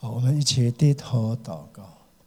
好，我们一起低头祷告。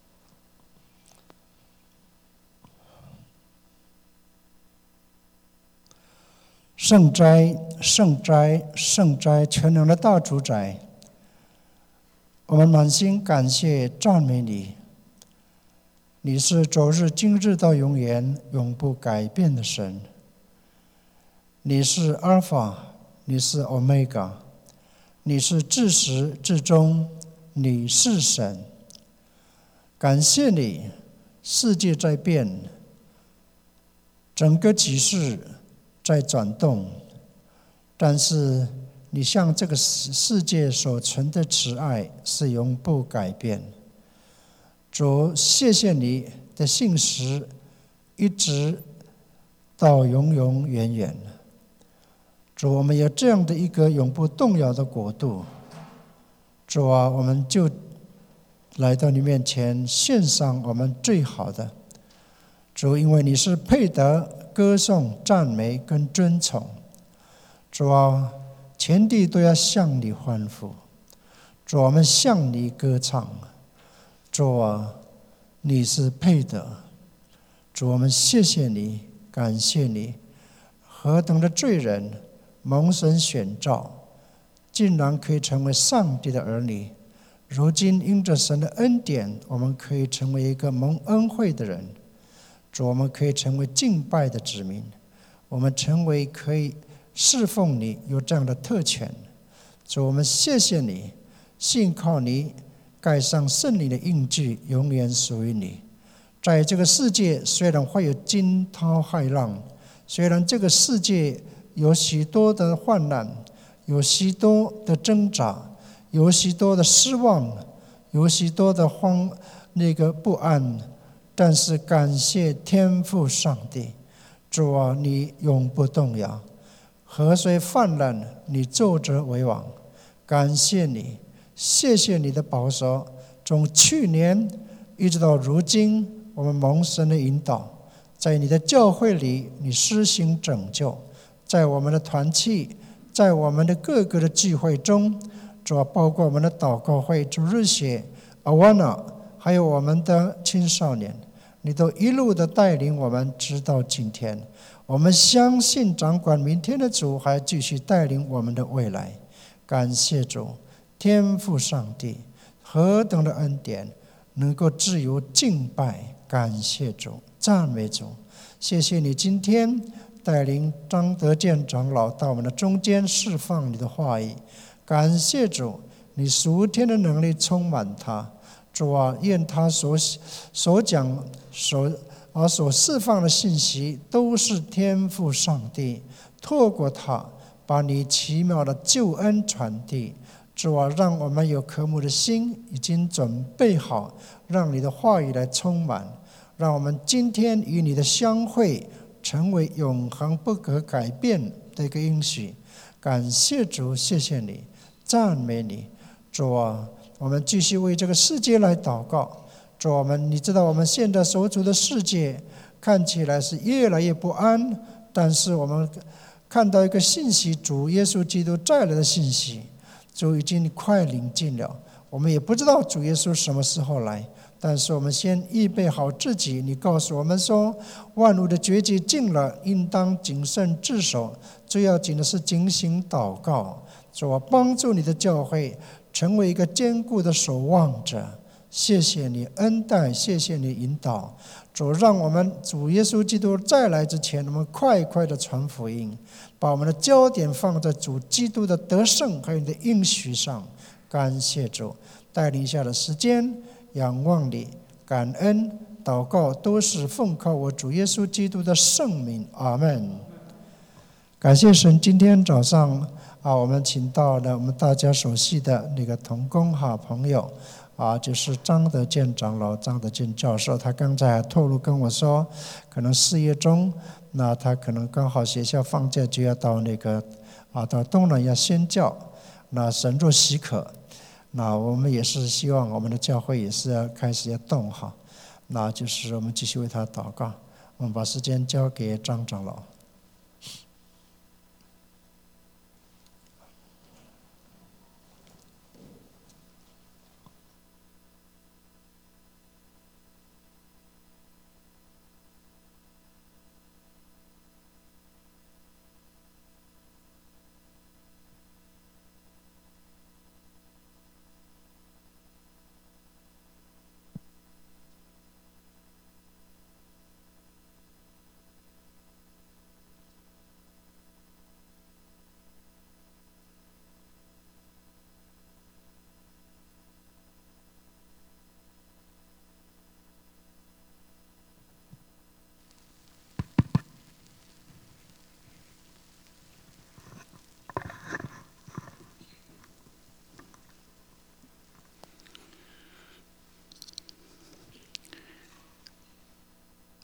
圣哉，圣哉，圣哉！全能的大主宰，我们满心感谢赞美你。你是昨日今日到永远永不改变的神。你是阿尔法，你是欧米伽，你是至始至终，你是神。感谢你，世界在变，整个局势在转动，但是你向这个世界所存的慈爱是永不改变。主，谢谢你的信实一直到永永远远。主，我们有这样的一个永不动摇的国度。主啊，我们就来到你面前，献上我们最好的。主，因为你是配得歌颂、赞美跟尊崇。主啊，全地都要向你欢呼。主，我们向你歌唱。主啊，你是配得。主，我们谢谢你，感谢你。何等的罪人蒙神选召，竟然可以成为上帝的儿女。如今因着神的恩典，我们可以成为一个蒙恩惠的人。主，我们可以成为敬拜的子民，我们成为可以侍奉你有这样的特权。主，我们谢谢你，信靠你，盖上圣灵的印记，永远属于你。在这个世界虽然会有惊涛骇浪，虽然这个世界有许多的患难，有许多的挣扎，有许多的失望，有许多的不安，但是感谢天父上帝。主啊，你永不动摇，河水泛滥，你坐着为王。感谢你，谢谢你的保守，从去年一直到如今，我们蒙神的引导，在你的教会里，你施行拯救，在我们的团契，在我们的各个的聚会中，主要包括我们的祷告会、主日学、阿瓦纳，还有我们的青少年，你都一路的带领我们直到今天。我们相信掌管明天的主还继续带领我们的未来。感谢主，天父上帝何等的恩典，能够自由敬拜。感谢主，赞美主。谢谢你今天带领张德建长老到我们的中间释放你的话语。感谢主，你属天的能力充满他。主啊，愿他所讲所释放的信息都是天父上帝透过他把你奇妙的救恩传递。主啊，让我们有渴慕的心已经准备好，让你的话语来充满，让我们今天与你的相会成为永恒不可改变的一个应许。感谢主，谢谢你，赞美你。主啊，我们继续为这个世界来祷告。主啊，你知道我们现在所处的世界看起来是越来越不安，但是我们看到一个信息，主耶稣基督再来的信息，主已经快临近了。我们也不知道主耶稣什么时候来，但是我们先预备好自己。你告诉我们说，万物的绝迹近了，应当谨慎自守，最要紧的是警醒祷告。主啊，帮助你的教会成为一个坚固的守望者。谢谢你恩待，谢谢你引导。主，让我们主耶稣基督再来之前，我们快快的传福音，把我们的焦点放在主基督的得胜和你的应许上。感谢主，带领下的时间仰望你，感恩祷告都是奉靠我主耶稣基督的圣名，阿们。感谢神，今天早上我们请到了我们大家熟悉的那个同工好朋友就是张德建长老、张德建教授。他刚才还透露跟我说，可能4月中，那他可能刚好学校放假就要到到东南亚宣教。那神若许可，那我们也是希望我们的教会也是要开始要动哈。那就是我们继续为他祷告。我们把时间交给张长老。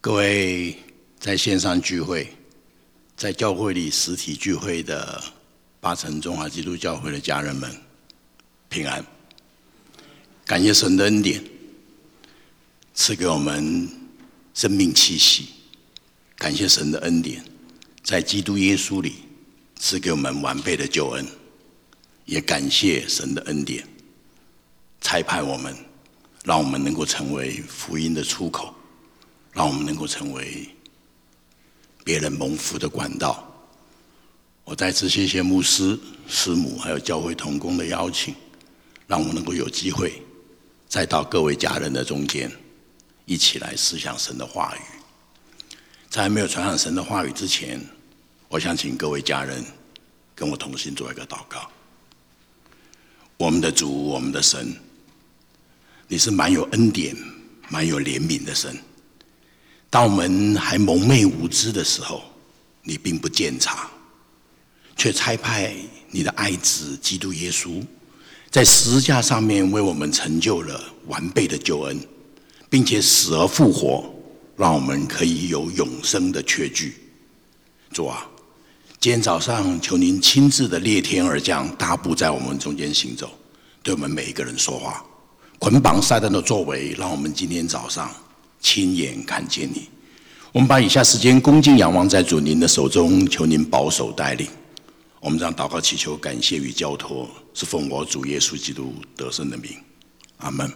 各位在线上聚会、在教会里实体聚会的八城中华基督教会的家人们，平安！感谢神的恩典，赐给我们生命气息；感谢神的恩典，在基督耶稣里赐给我们完备的救恩；也感谢神的恩典，差派我们，让我们能够成为福音的出口，让我们能够成为别人蒙福的管道。我再次谢谢牧师、师母还有教会同工的邀请，让我们能够有机会再到各位家人的中间，一起来思想神的话语。在还没有传讲神的话语之前，我想请各位家人跟我同心做一个祷告。我们的主，我们的神，你是蛮有恩典、蛮有怜悯的神。当我们还蒙昧无知的时候，你并不鉴察，却差派你的爱子基督耶稣在十字架上面为我们成就了完备的救恩，并且死而复活，让我们可以有永生的确据。主啊，今天早上求您亲自的裂天而降，大步在我们中间行走，对我们每一个人说话，捆绑撒旦的作为，让我们今天早上亲眼看见你。我们把以下时间恭敬仰望在主您的手中，求您保守带领。我们这样祷告祈求感谢与交托，是奉我主耶稣基督得胜的名，阿们。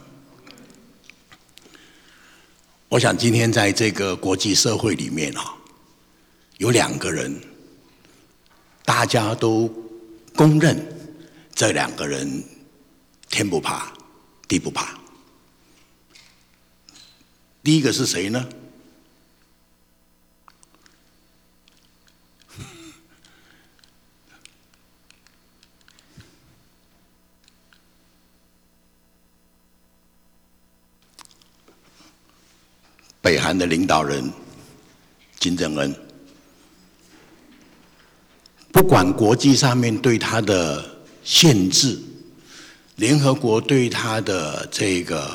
我想今天在这个国际社会里面有两个人，大家都公认这两个人天不怕地不怕。第一个是谁呢？北韩的领导人金正恩。不管国际上面对他的限制，联合国对他的这个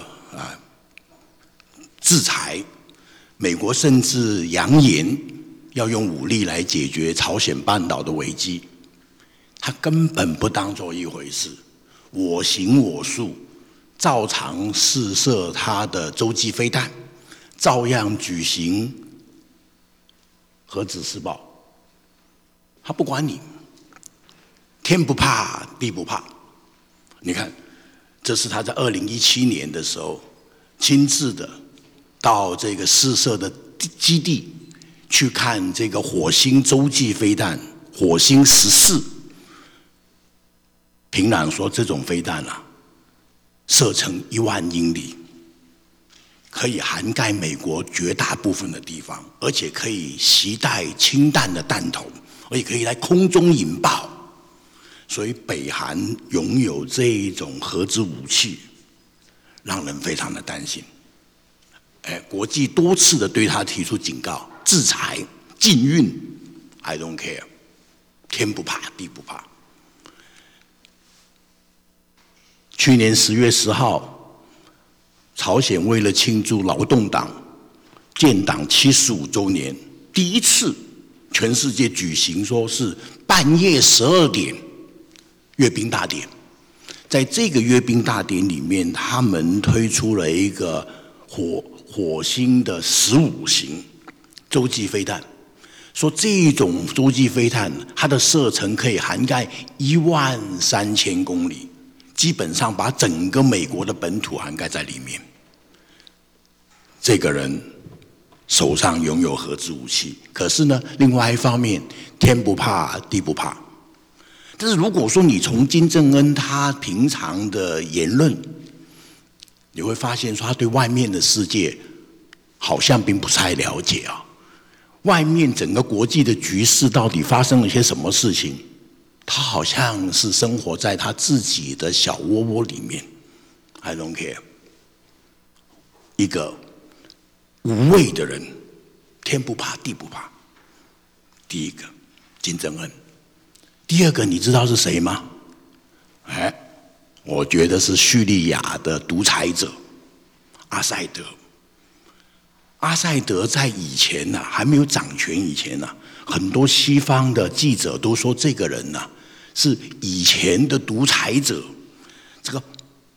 制裁，美国甚至扬言要用武力来解决朝鲜半岛的危机，他根本不当作一回事，我行我素，照常试射他的洲际飞弹，照样举行核子试爆，他不管你，天不怕地不怕。你看，这是他在2017年的时候亲自的到这个试射的基地去看这个火星洲际飞弹火星14。平壤说这种飞弹射程1万英里，可以涵盖美国绝大部分的地方，而且可以携带氢弹的弹头，而且可以在空中引爆。所以北韩拥有这一种核子武器，让人非常的担心。国际多次的对他提出警告、制裁、禁运 ，I don't care， 天不怕地不怕。去年10月10号，朝鲜为了庆祝劳动党建党75周年，第一次全世界举行说是半夜12点阅兵大典。在这个阅兵大典里面，他们推出了一个火星的15型洲际飞弹，说这种洲际飞弹它的射程可以涵盖13000公里，基本上把整个美国的本土涵盖在里面。这个人手上拥有核子武器，可是呢，另外一方面，天不怕地不怕。但是如果说你从金正恩他平常的言论，你会发现说他对外面的世界好像并不太了解外面整个国际的局势到底发生了些什么事情，他好像是生活在他自己的小窝窝里面。I don't care。一个无畏的人，天不怕地不怕。第一个金正恩。第二个你知道是谁吗？我觉得是叙利亚的独裁者阿塞德。 阿塞德在以前呐，还没有掌权以前呐，很多西方的记者都说这个人呐是以前的独裁者。这个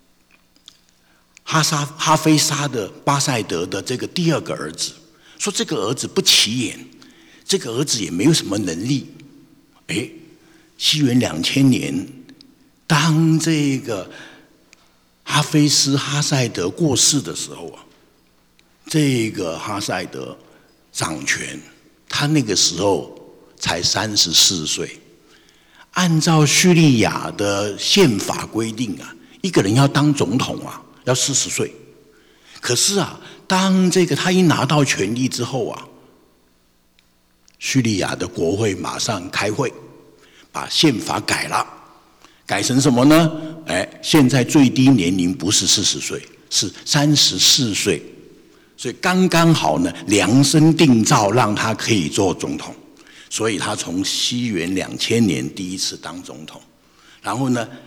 哈菲沙的巴塞德的这个第二个儿子，说这个儿子不起眼，这个儿子也没有什么能力。西元2000年，当这个哈菲斯哈塞德过世的时候啊，这个哈塞德掌权，他那个时候才34岁。按照叙利亚的宪法规定啊，一个人要当总统啊，要40岁。可是啊，当这个他一拿到权力之后啊，叙利亚的国会马上开会，把宪法改了，改成什么呢？现在最低年龄不是40岁，是34岁，所以刚刚好呢，量身定造让他可以做总统。所以他从西元2000年第一次当总统，然后呢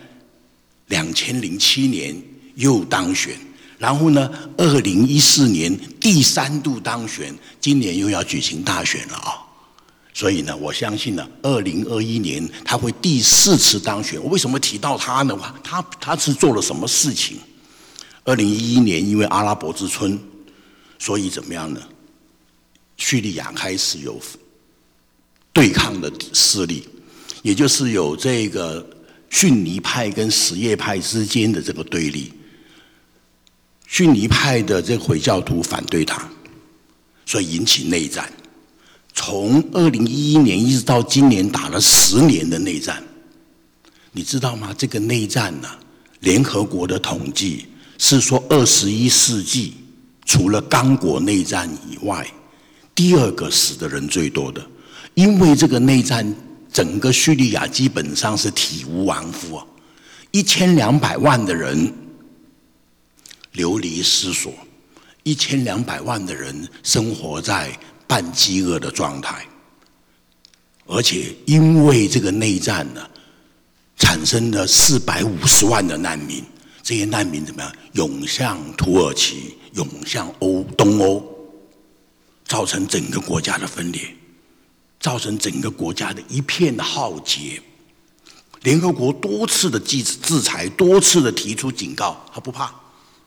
，2007年又当选，然后呢，2014年第3度当选，今年又要举行大选了啊。所以呢，我相信呢，2021年他会第4次当选。我为什么提到他呢？他是做了什么事情？2011年因为阿拉伯之春，所以怎么样呢？叙利亚开始有对抗的势力，也就是有这个逊尼派跟什叶派之间的这个对立。逊尼派的这个回教徒反对他，所以引起内战。从2011年一直到今年打了10年的内战，你知道吗？这个内战呢，联合国的统计是说21世纪除了刚果内战以外，第2个死的人最多的。因为这个内战，整个叙利亚基本上是体无完肤啊，1200万的人流离失所，1200万的人生活在半饥饿的状态，而且因为这个内战呢，产生了450万的难民，这些难民怎么样？涌向土耳其，涌向东欧，造成整个国家的分裂。造成整个国家的一片的浩劫。联合国多次的制裁，多次的提出警告，他不怕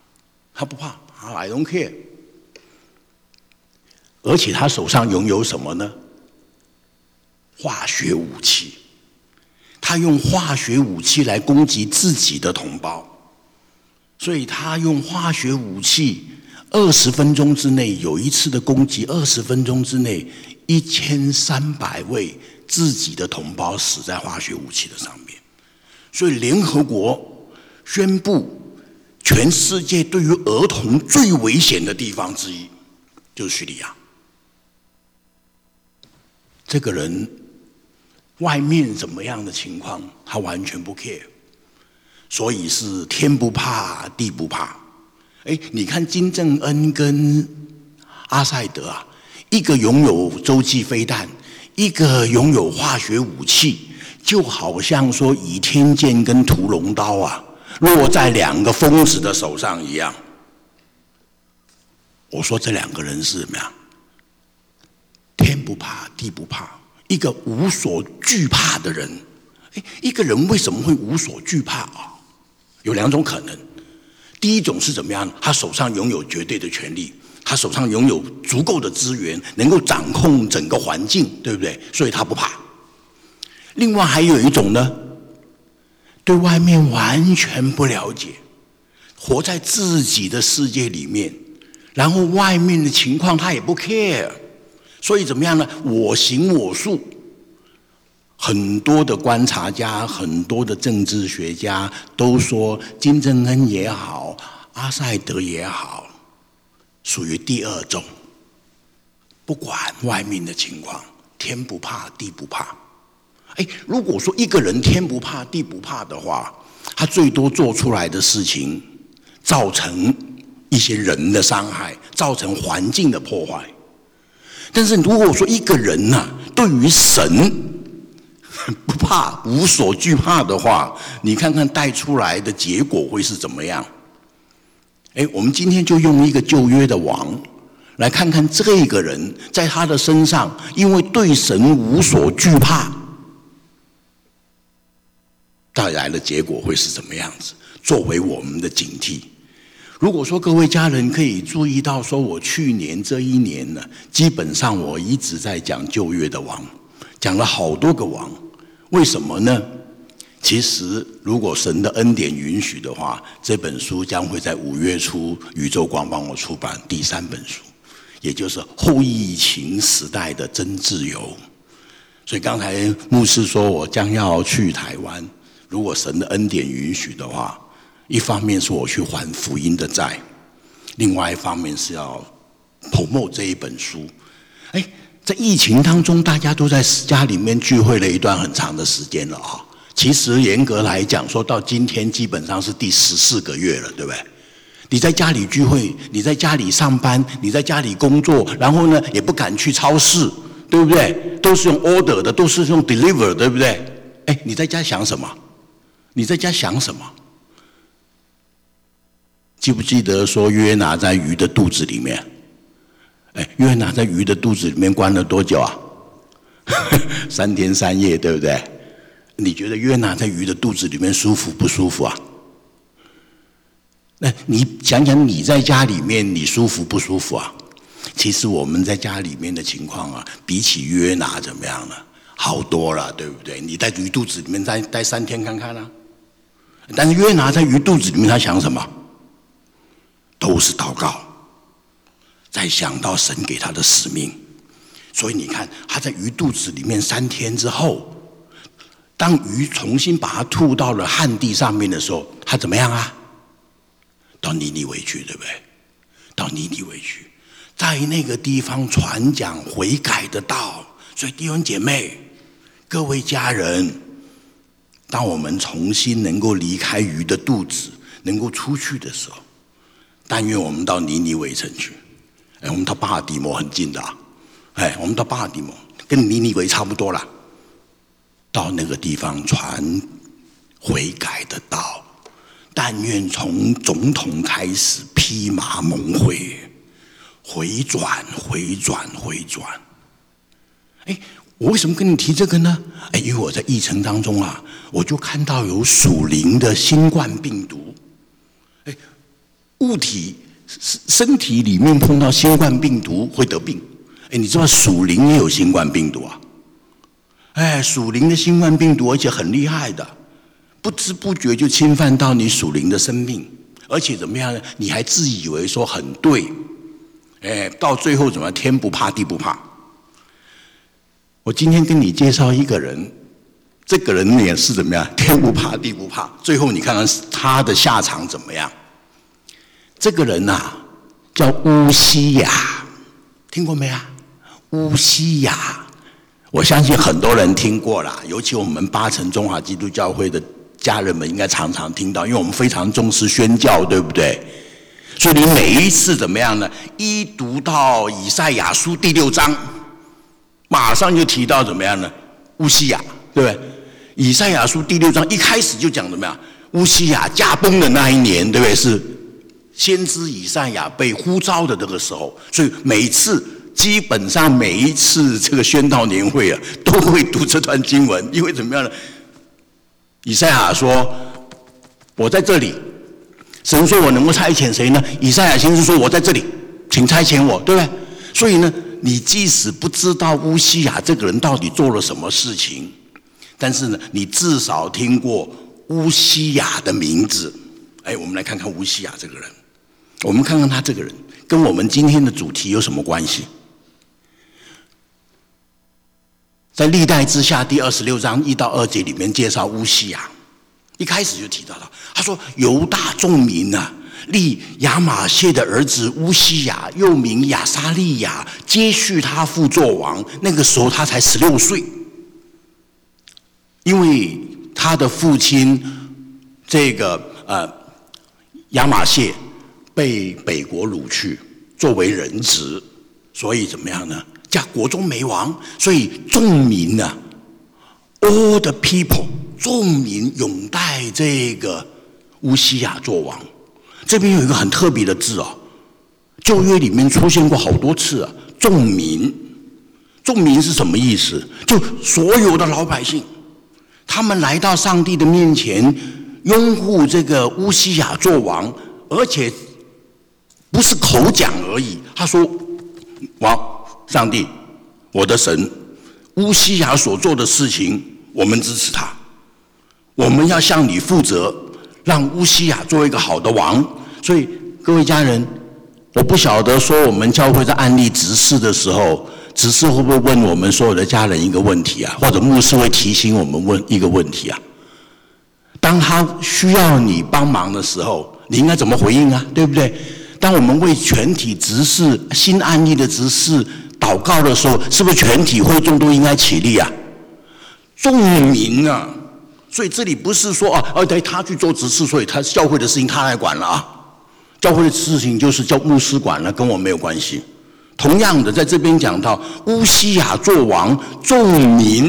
I don't care。 而且他手上拥有什么呢？化学武器。他用化学武器来攻击自己的同胞，所以他用化学武器20分钟之内，有一次的攻击，20分钟之内1300位自己的同胞死在化学武器的上面。所以联合国宣布，全世界对于儿童最危险的地方之一就是叙利亚。这个人外面怎么样的情况，他完全不 care， 所以是天不怕地不怕。你看金正恩跟阿塞德啊，一个拥有洲际飞弹，一个拥有化学武器，就好像说倚天剑跟屠龙刀啊，落在2个疯子的手上一样。我说这2个人是怎么样？天不怕地不怕，一个无所惧怕的人。一个人为什么会无所惧怕啊？有2种可能。第一种是怎么样？他手上拥有绝对的权力，他手上拥有足够的资源，能够掌控整个环境，对不对？所以他不怕。另外还有一种呢，对外面完全不了解，活在自己的世界里面，然后外面的情况他也不 care， 所以怎么样呢？我行我素。很多的观察家，很多的政治学家都说，金正恩也好，阿塞德也好，属于第2种，不管外面的情况，天不怕地不怕。如果说一个人天不怕地不怕的话，他最多做出来的事情，造成一些人的伤害，造成环境的破坏。但是如果说一个人对于神不怕无所惧怕的话，你看看带出来的结果会是怎么样？我们今天就用一个旧约的王来看看这个人在他的身上，因为对神无所惧怕，带来的结果会是怎么样子，作为我们的警惕。如果说各位家人可以注意到，说我去年这一年呢，基本上我一直在讲旧约的王，讲了好多个王，为什么呢？其实如果神的恩典允许的话，这本书将会在5月初宇宙光帮我出版第3本书，也就是后疫情时代的真自由。所以刚才牧师说我将要去台湾，如果神的恩典允许的话，一方面是我去还福音的债，另外一方面是要 promote 这一本书。在疫情当中，大家都在家里面聚会了一段很长的时间了啊。其实严格来讲，说到今天基本上是第14个月了，对不对？你在家里聚会，你在家里上班，你在家里工作，然后呢也不敢去超市，对不对？都是用 order 的，都是用 deliver， 对不对？你在家想什么？你在家想什么？记不记得说约拿在鱼的肚子里面？约拿在鱼的肚子里面关了多久啊？3天3夜，对不对？你觉得约拿在鱼的肚子里面舒服不舒服啊？那你想想你在家里面你舒服不舒服啊？其实我们在家里面的情况啊，比起约拿怎么样呢？好多了，对不对？你在鱼肚子里面待3天看看啊。但是约拿在鱼肚子里面他想什么？都是祷告，再想到神给他的使命。所以你看他在鱼肚子里面3天之后，当鱼重新把它吐到了旱地上面的时候，他怎么样啊？到尼尼微去，对不对？到尼尼微去，在那个地方传讲悔改的道。所以弟兄姐妹，各位家人，当我们重新能够离开鱼的肚子，能够出去的时候，但愿我们到尼尼微城去。我们到巴尔的摩很近的啊，我们到巴尔的摩跟尼尼微差不多了。到那个地方传悔改的道，但愿从总统开始披麻蒙灰，回转。我为什么跟你提这个呢？因为我在议程当中啊，我就看到有属灵的新冠病毒。物体身体里面碰到新冠病毒会得病。你知道属灵也有新冠病毒啊？属灵的新冠病毒，而且很厉害的，不知不觉就侵犯到你属灵的生命，而且怎么样呢？你还自以为说很对，到最后怎么样？天不怕地不怕。我今天跟你介绍一个人，这个人也是怎么样？天不怕地不怕，最后你看看他的下场怎么样？这个人啊，叫乌西雅，听过没啊？乌西雅。我相信很多人听过啦，尤其我们8城中华基督教会的家人们应该常常听到，因为我们非常重视宣教，对不对？所以你每一次怎么样呢？一读到以赛亚书第6章，马上就提到怎么样呢？乌西雅，对不对？以赛亚书第6章一开始就讲怎么样？乌西雅驾崩的那一年，对不对？是先知以赛亚被呼召的这个时候，所以基本上每一次这个宣道年会啊，都会读这段经文，因为怎么样呢？以赛亚说：“我在这里。”神说：“我能够差遣谁呢？”以赛亚先知说：“我在这里，请差遣我。”对不对？所以呢，你即使不知道乌西雅这个人到底做了什么事情，但是呢，你至少听过乌西雅的名字。我们来看看乌西雅这个人，我们看看他这个人跟我们今天的主题有什么关系？在历代之下第26章1到2节里面介绍乌西雅，一开始就提到了，他说犹大众民啊，立亚玛谢的儿子乌西雅，又名亚撒利雅，接续他父作王。那个时候他才16岁，因为他的父亲这个亚玛谢被北国掳去，作为人质，所以怎么样呢？国中没王，所以众民啊 ，all the people， 众民拥戴这个乌西雅做王。这边有一个很特别的字哦， 旧约里面出现过好多次啊，众民。众民是什么意思？就所有的老百姓，他们来到上帝的面前，拥护这个乌西雅做王，而且不是口讲而已。他说：“王，上帝，我的神，乌西雅所做的事情，我们支持他，我们要向你负责，让乌西雅做一个好的王。”所以各位家人，我不晓得说我们教会在案例执事的时候，执事会不会问我们所有的家人一个问题啊？或者牧师会提醒我们问一个问题啊？当他需要你帮忙的时候，你应该怎么回应啊？对不对？当我们为全体执事、新案例的执事祷告的时候，是不是全体会众都应该起立啊？众民啊！所以这里不是说对他去做执事，所以他教会的事情他来管了啊。教会的事情就是叫牧师管了，跟我没有关系。同样的，在这边讲到乌西雅做王，众民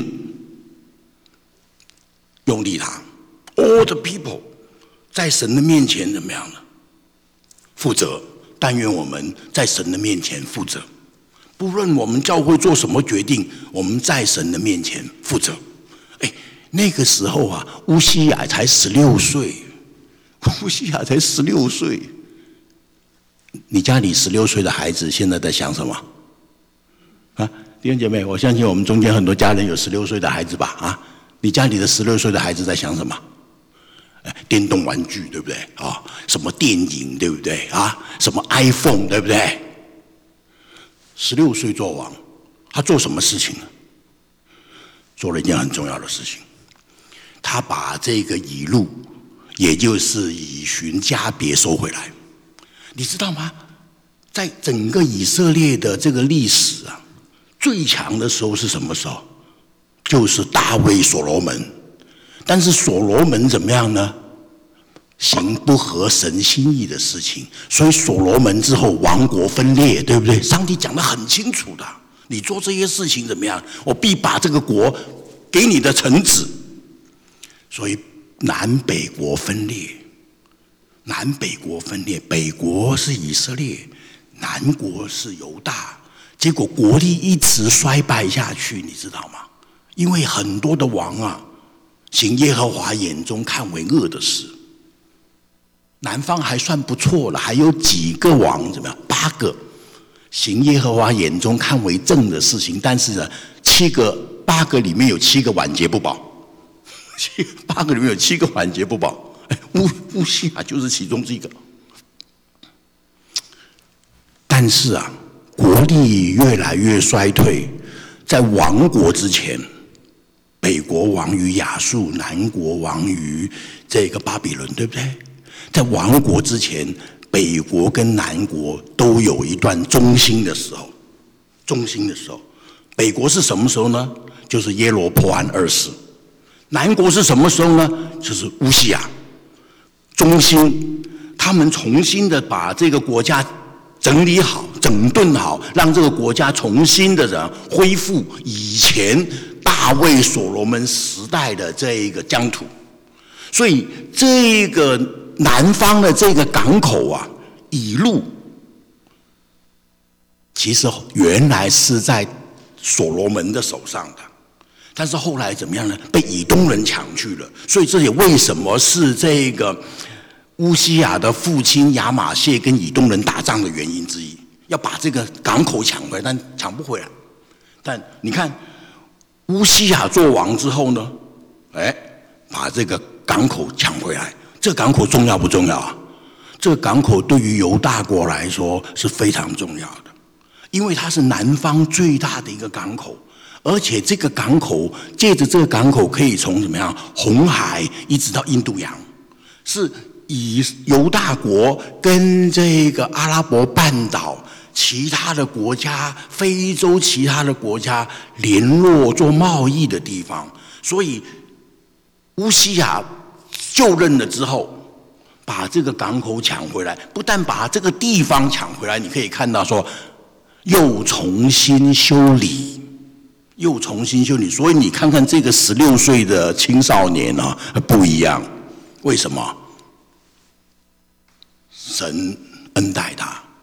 拥立他 ，all the people 在神的面前怎么样呢？负责。但愿我们在神的面前负责，不论我们教会做什么决定，我们在神的面前负责。那个时候啊，乌西雅才16岁，乌西雅才16岁。你家里16岁的孩子现在在想什么？啊，弟兄姐妹，我相信我们中间很多家人有16岁的孩子吧？啊，你家里的16岁的孩子在想什么？电动玩具，对不对？啊，什么电影，对不对？啊，什么 iPhone， 对不对？16岁做王，他做什么事情呢？做了一件很重要的事情，他把这个以路，也就是以寻家别收回来。你知道吗？在整个以色列的这个历史啊，最强的时候是什么时候？就是大卫所罗门。但是所罗门怎么样呢？行不合神心意的事情，所以所罗门之后王国分裂，对不对？上帝讲得很清楚的，你做这些事情怎么样？我必把这个国给你的臣子。所以南北国分裂。南北国分裂，北国是以色列，南国是犹大，结果国力一直衰败下去，你知道吗？因为很多的王啊，行耶和华眼中看为恶的事。南方还算不错了，还有几个王怎么样？8个行耶和华眼中看为正的事情，但是呢，8个里面有7个晚节不保，8个里面有7个晚节不保。乌西雅就是其中之一个。但是啊，国力越来越衰退，在亡国之前，北国亡于亚述，南国亡于这个巴比伦，对不对？在亡国之前，北国跟南国都有一段中兴的时候。中兴的时候，北国是什么时候呢？就是耶罗波安2世。南国是什么时候呢？就是乌西雅。中兴，他们重新的把这个国家整理好、整顿好，让这个国家重新的恢复以前大卫所罗门时代的这一个疆土。所以这个南方的这个港口啊，以路，其实原来是在所罗门的手上的。但是后来怎么样呢？被以东人抢去了。所以这也为什么是这个乌西雅的父亲亚玛谢跟以东人打仗的原因之一，要把这个港口抢回来，但抢不回来。但你看乌西雅做王之后呢，把这个港口抢回来。这个港口重要不重要啊？这个港口对于犹大国来说是非常重要的，因为它是南方最大的一个港口。而且这个港口，借着这个港口可以从怎么样红海一直到印度洋，是以犹大国跟这个阿拉伯半岛其他的国家、非洲其他的国家联络做贸易的地方。所以乌西雅就任了之后，把这个港口抢回来，不但把这个地方抢回来，你可以看到说又重新修理。所以你看看这个16岁的青少年啊，不一样。为什么？神恩待他，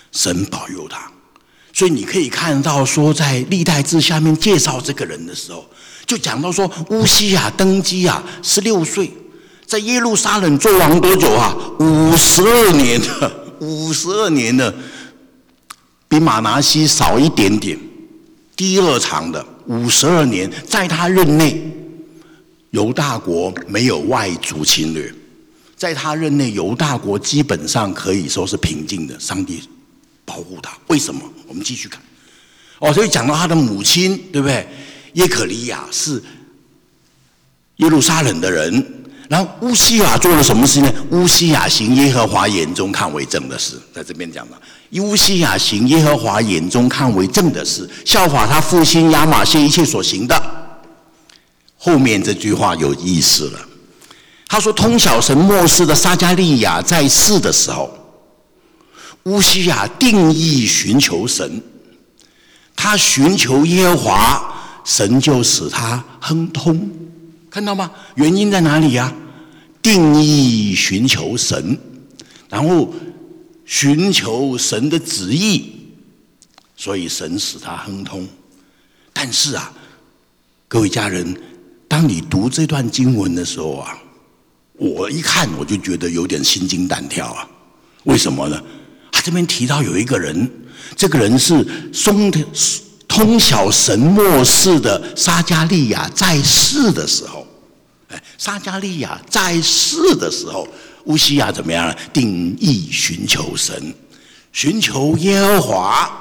神保佑他。所以你可以看到说，在历代志下面介绍这个人的时候，就讲到说乌西雅登基啊，16岁，在耶路撒冷做王多久啊？52年了，52年了，比马拿西少一点点，第二长的52年，在他任内，犹大国没有外族侵略，在他任内，犹大国基本上可以说是平静的，上帝保护他。为什么？我们继续看。所以讲到他的母亲，对不对？耶可利亚是耶路撒冷的人。然后乌西雅做了什么事呢？乌西雅行耶和华眼中看为正的事，在这边讲了。乌西雅行耶和华眼中看为正的事，效法他父亲亚玛谢一切所行的。后面这句话有意思了，他说：通晓神末世的撒迦利亚在世的时候，乌西雅定义寻求神，他寻求耶和华，神就使他亨通。看到吗？原因在哪里呀？定义寻求神，然后寻求神的旨意，所以神使他亨通。但是啊，各位家人，当你读这段经文的时候啊，我一看我就觉得有点心惊胆跳啊。为什么呢？他这边提到有一个人，这个人是通晓神末世的撒迦利亚在世的时候，撒迦利亚在世的时候，乌西雅怎么样呢？定义寻求神，寻求耶和华。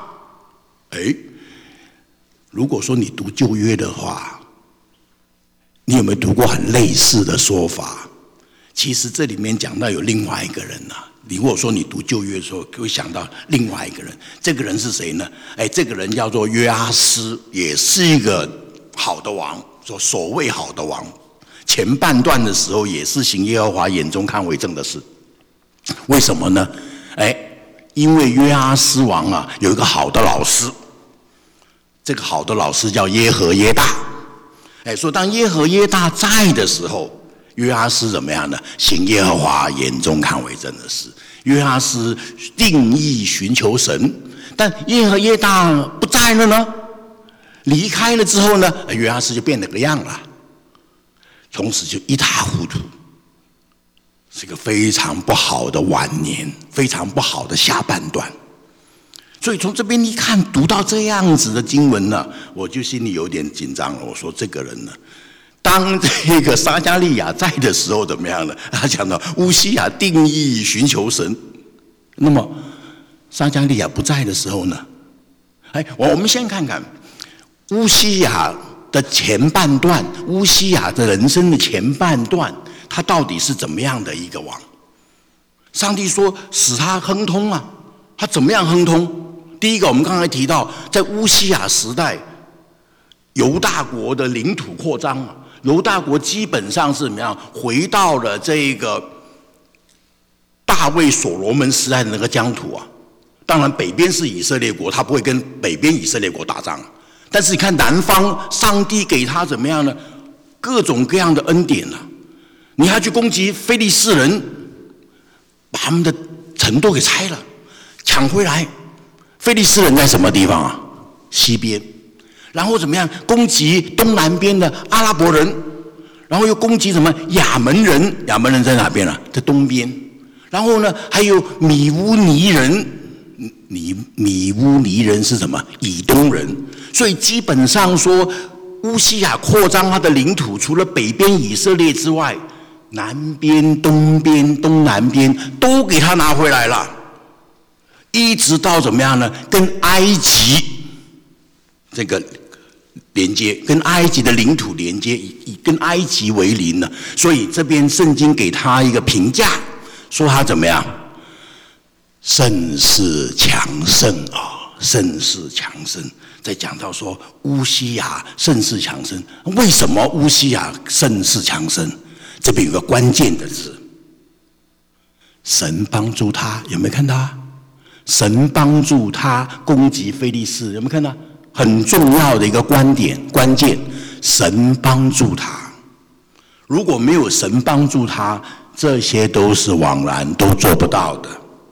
如果说你读旧约的话，你有没有读过很类似的说法？其实这里面讲到有另外一个人啊。如果说你读旧约的时候，会想到另外一个人，这个人是谁呢？这个人叫做约阿斯，也是一个好的王，说所谓好的王。前半段的时候也是行耶和华眼中看为正的事。为什么呢？因为约阿斯王啊有一个好的老师，这个好的老师叫耶和耶大。说当耶和耶大在的时候，约阿斯怎么样呢？行耶和华眼中看为正的事。约阿斯定义寻求神，但耶和耶大不在了呢，离开了之后呢，约阿斯就变了个样了，从此就一塌糊涂，是一个非常不好的晚年，非常不好的下半段。所以从这边一看，读到这样子的经文呢，我就心里有点紧张了。我说这个人呢，当这个撒迦利亚在的时候怎么样呢？他讲到乌西雅定义寻求神，那么撒迦利亚不在的时候呢？我们先看看乌西雅的前半段，乌西雅的人生的前半段，他到底是怎么样的一个王？上帝说使他亨通啊，他怎么样亨通？第一个，我们刚才提到，在乌西雅时代，犹大国的领土扩张啊，犹大国基本上是怎么样？回到了这个大卫所罗门时代的那个疆土啊。当然，北边是以色列国，他不会跟北边以色列国打仗。但是你看南方，上帝给他怎么样呢？各种各样的恩典啊！你还去攻击非利士人，把他们的城都给拆了，抢回来。非利士人在什么地方啊？西边。然后怎么样？攻击东南边的阿拉伯人，然后又攻击什么亚门人？亚门人在哪边啊？在东边。然后呢，还有米乌尼人。米乌尼人是什么？以东人。所以基本上说，乌西雅扩张他的领土，除了北边以色列之外，南边、东边、东南边都给他拿回来了，一直到怎么样呢？跟埃及这个连接，跟埃及的领土连接，以跟埃及为邻呢。所以这边圣经给他一个评价，说他怎么样？甚是强盛啊，甚是强盛。再讲到说乌西雅甚是强盛，为什么乌西雅甚是强盛？这边有个关键的字，神帮助他，有没有看到啊？神帮助他攻击非利士，有没有看到？很重要的一个关键，神帮助他。如果没有神帮助他，这些都是枉然，都做不到的。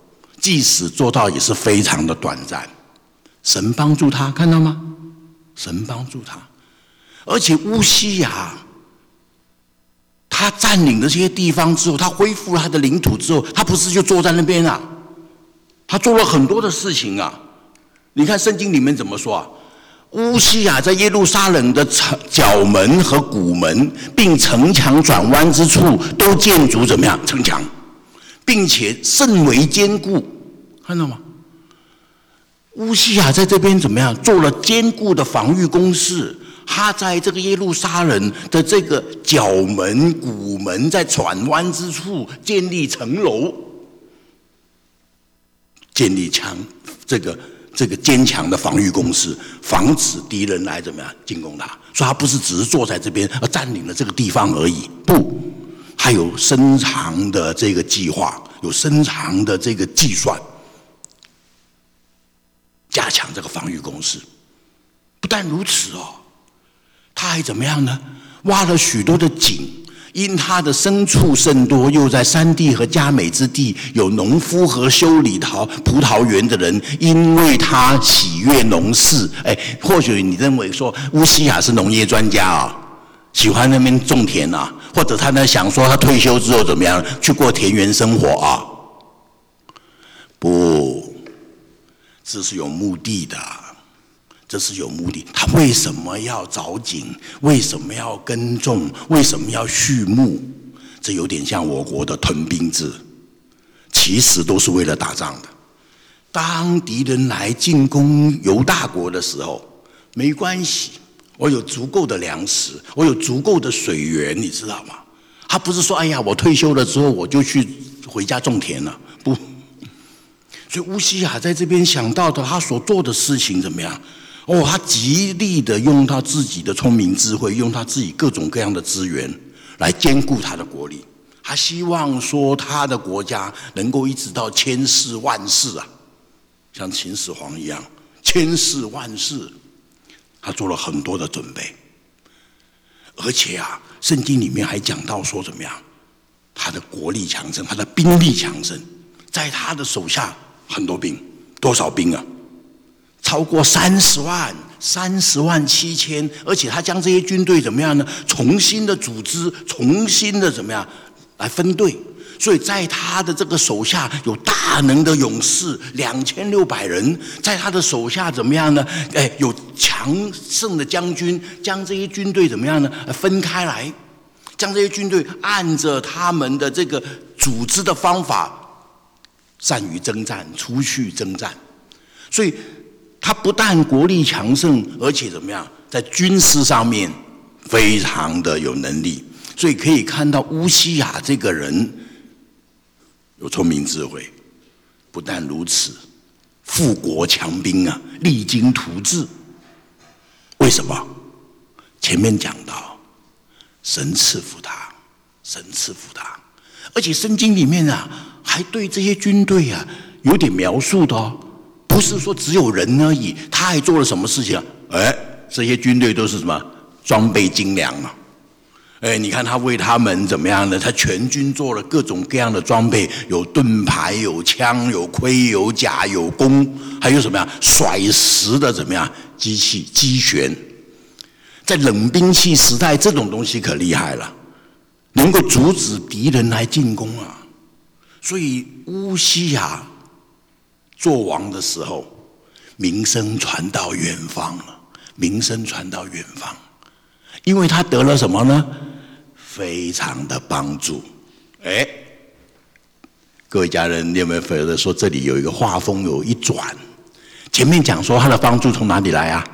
即使做到也是非常的短暂。神帮助他，看到吗？神帮助他，而且乌西雅他占领了这些地方之后，他恢复了他的领土之后，他不是就坐在那边啊？他做了很多的事情啊！你看圣经里面怎么说啊？乌西雅在耶路撒冷的角门和谷门，并城墙转弯之处，都建筑怎么样？城墙，并且甚为坚固，看到吗？乌西雅在这边怎么样？做了坚固的防御工事。他在这个耶路撒冷的这个角门、谷门，在转弯之处建立城楼，建立这个坚强的防御工事，防止敌人来怎么样进攻他。所以他不是只是坐在这边而占领了这个地方而已，不，他有深长的这个计划，有深长的这个计算，加强这个防御工事。不但如此哦，他还怎么样呢？挖了许多的井，因他的牲畜甚多，又在山地和佳美之地有农夫和修理葡萄园的人，因为他喜悦农事。或许你认为说乌西雅是农业专家啊，喜欢那边种田啊，或者他呢想说他退休之后怎么样去过田园生活啊？不，这是有目的的。这是有目的，他为什么要凿井？为什么要耕种？为什么要畜牧？这有点像我国的屯兵制，其实都是为了打仗的。当敌人来进攻犹大国的时候，没关系，我有足够的粮食，我有足够的水源，你知道吗？他不是说，哎呀，我退休了之后我就去回家种田了，不。所以乌西雅在这边想到的他所做的事情怎么样？他极力的用他自己的聪明智慧，用他自己各种各样的资源来兼顾他的国力。他希望说他的国家能够一直到千世万世啊，像秦始皇一样千世万世。他做了很多的准备，而且啊，圣经里面还讲到说怎么样，他的国力强盛，他的兵力强盛，在他的手下很多兵，多少兵啊？超过30万，30万7千，而且他将这些军队怎么样呢？重新的组织，重新的怎么样来分队？所以在他的这个手下有大能的勇士2600人，在他的手下怎么样呢？有强盛的将军，将这些军队怎么样呢？分开来，将这些军队按着他们的这个组织的方法，善于征战，出去征战。所以他不但国力强盛，而且怎么样，在军事上面非常的有能力。所以可以看到乌西雅这个人有聪明智慧，不但如此，富国强兵啊，励精图治。为什么？前面讲到神赐福他，神赐福他，而且圣经里面啊，还对这些军队啊有点描述的哦。不是说只有人而已，他还做了什么事情啊？这些军队都是什么？装备精良啊！你看他为他们怎么样呢？他全军做了各种各样的装备，有盾牌，有枪，有盔，有甲，有弓，还有什么呀？甩石的怎么样？机器机旋。在冷兵器时代，这种东西可厉害了，能够阻止敌人来进攻啊！所以乌西雅做王的时候，名声传到远方了，名声传到远方，因为他得了什么呢？非常的帮助。各位家人，你有没有觉得说这里有一个画风有一转？前面讲说他的帮助从哪里来啊？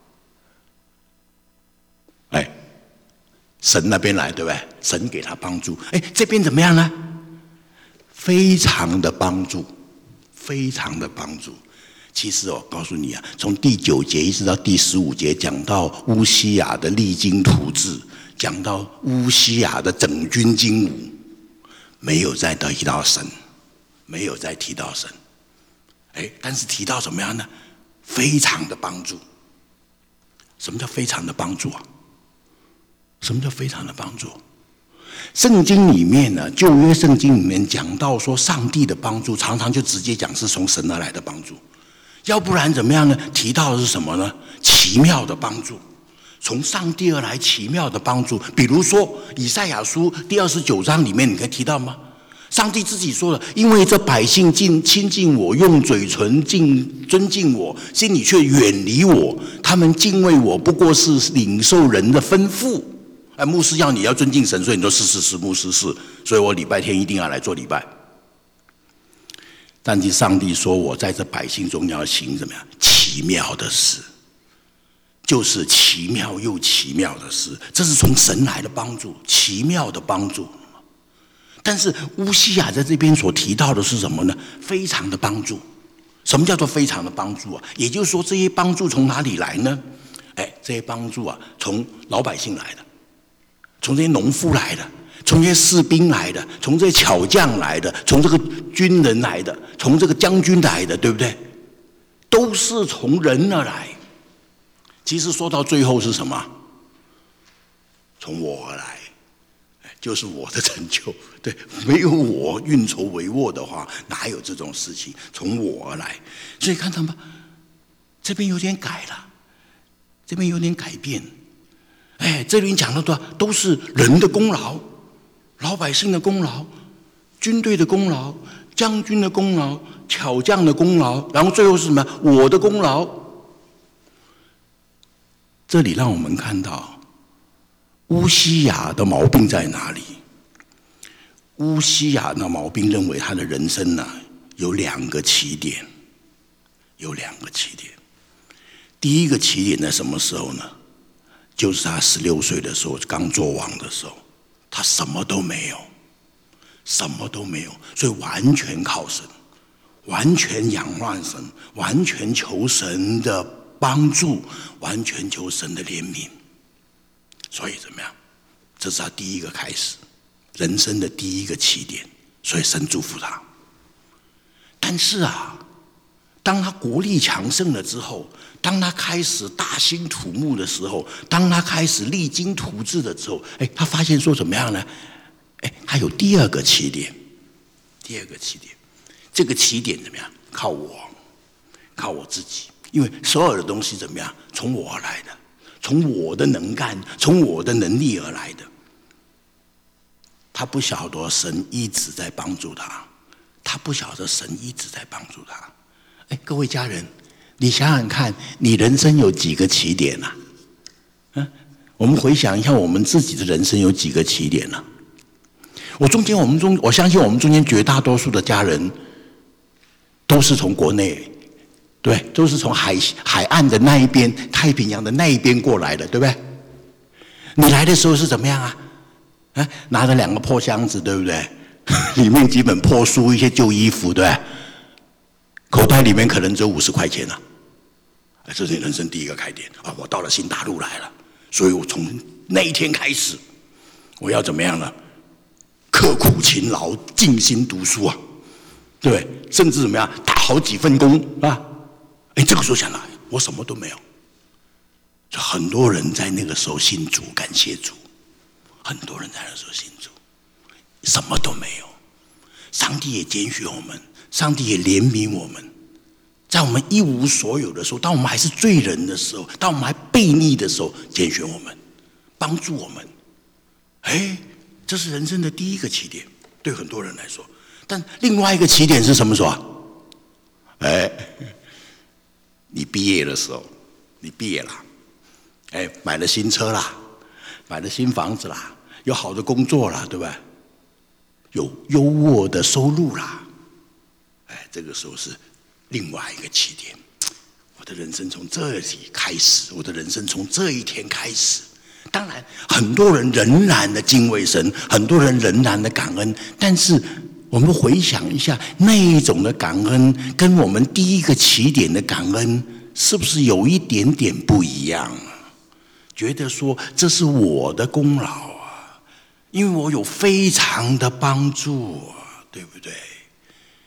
神那边来，对不对？神给他帮助。这边怎么样呢？非常的帮助。非常的帮助。其实我告诉你啊，从第9节一直到第15节，讲到乌西雅的励精图治，讲到乌西雅的整军精武，没有再提到神，没有再提到神。但是提到什么样呢？非常的帮助。什么叫非常的帮助啊？什么叫非常的帮助？ 圣经里面呢，旧约圣经里面讲到说，上帝的帮助常常就直接讲是从神而来的帮助，要不然怎么样呢？提到的是什么呢？奇妙的帮助，从上帝而来奇妙的帮助。比如说以赛亚书第29章里面，你可以提到吗？上帝自己说了，因为这百姓亲近我，用嘴唇尊敬我，心里却远离我，他们敬畏我不过是领受人的吩咐。牧师要你要尊敬神，所以你说是，牧师是，所以我礼拜天一定要来做礼拜。但是上帝说，我在这百姓中要行怎么样奇妙的事，就是奇妙又奇妙的事，这是从神来的帮助，奇妙的帮助。但是乌西雅在这边所提到的是什么呢？非常的帮助。什么叫做非常的帮助啊？也就是说，这些帮助从哪里来呢？这些帮助啊，从老百姓来的，从这些农夫来的，从这些士兵来的，从这些巧匠来的，从这个军人来的，从这个将军来的，对不对？都是从人而来。其实说到最后是什么？从我而来，就是我的成就。对，没有我运筹帷幄的话，哪有这种事情？从我而来。所以看到吗？这边有点改了，这边有点改变。这里讲的都是人的功劳，老百姓的功劳，军队的功劳，将军的功劳，巧匠的功劳，然后最后是什么？我的功劳。这里让我们看到乌西雅的毛病在哪里？乌西雅的毛病认为他的人生呢，有两个起点。第一个起点在什么时候呢？就是他16岁的时候，刚做王的时候，他什么都没有，所以完全靠神，完全仰望神，完全求神的帮助，完全求神的怜悯。所以怎么样？这是他第一个开始，人生的第一个起点。所以神祝福他。但是当他国力强盛了之后，当他开始大兴土木的时候，当他开始励精图治的时候，他发现说怎么样呢？他有第二个起点。这个起点怎么样？靠我自己。因为所有的东西怎么样？从我而来的，从我的能干，从我的能力而来的。他不晓得神一直在帮助他，各位家人，你想想看，你人生有几个起点啊？我们回想一下，我们自己的人生有几个起点呢？我相信我们中间绝大多数的家人都是从国内，对，都是从海岸的那一边，太平洋的那一边过来的，对不对？你来的时候是怎么样啊？拿着2个破箱子，对不对？里面几本破书，一些旧衣服，对不对？口袋里面可能只有50块钱了。这是人生第一个开点我到了新大陆来了，所以我从那一天开始，我要怎么样呢？刻苦勤劳，静心读书对不对？甚至怎么样，打好几份工这个时候想来，我什么都没有。就很多人在那个时候信主，感谢主。很多人在那时候信主，什么都没有。上帝也拣选我们，上帝也怜悯我们，在我们一无所有的时候，当我们还是罪人的时候，当我们还悖逆的时候，拣选我们，帮助我们。这是人生的第一个起点，对很多人来说。但另外一个起点是什么时候你毕业的时候，你毕业了，买了新车啦，买了新房子啦，有好的工作啦，对不对？有优渥的收入啦，这个时候是另外一个起点。我的人生从这里开始，我的人生从这一天开始。当然，很多人仍然的敬畏神，很多人仍然的感恩，但是我们回想一下，那一种的感恩跟我们第一个起点的感恩是不是有一点点不一样觉得说这是我的功劳因为我有非常的帮助对不对？